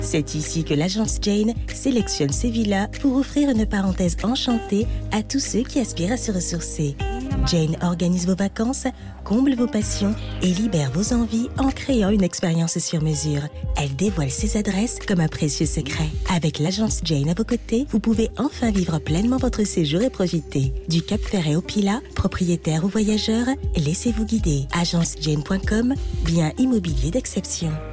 C'est ici que l'agence Jane sélectionne ses villas pour offrir une parenthèse enchantée à tous ceux qui aspirent à se ressourcer. Jane organise vos vacances, comble vos passions et libère vos envies en créant une expérience sur mesure. Elle dévoile ses adresses comme un précieux secret. Avec l'agence Jane à vos côtés, vous pouvez enfin vivre pleinement votre séjour et profiter. Du Cap Ferret au Pilat, propriétaire ou voyageur, laissez-vous guider. agencejane.com, bien immobilier d'exception.